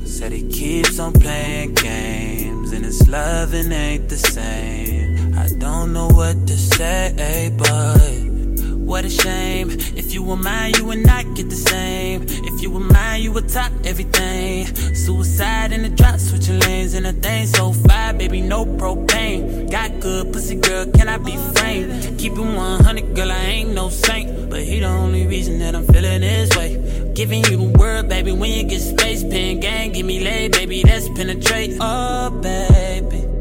Said he keeps on playing games, and his loving ain't the same. I don't know what to say, but what a shame. If you were mine, you would not get the same. If you were mine, you would top everything. Suicide in the drop, switching lanes in a thing. So fire, baby, no propane. Got good pussy, girl, can I be framed? Keep it 100, girl, I ain't no saint, but he the only reason that I'm feeling this way. Giving you the word, baby, when you get space. Pen gang, give me lay, baby, let's penetrate. Oh, baby,